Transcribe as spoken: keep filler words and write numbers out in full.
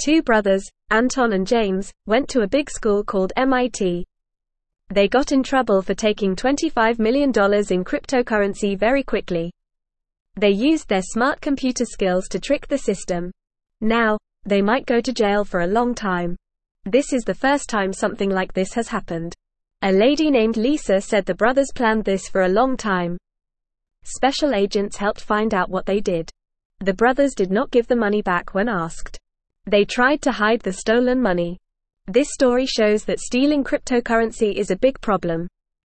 two brothers, Anton and James, went to a big school called M I T. They got in trouble for taking twenty-five million dollars in cryptocurrency very quickly. They used their smart computer skills to trick the system. Now, they might go to jail for a long time. This is the first time something like this has happened. A lady named Lisa said the brothers planned this for a long time. Special agents helped find out what they did. The brothers did not give the money back when asked. They tried to hide the stolen money. This story shows that stealing cryptocurrency is a big problem.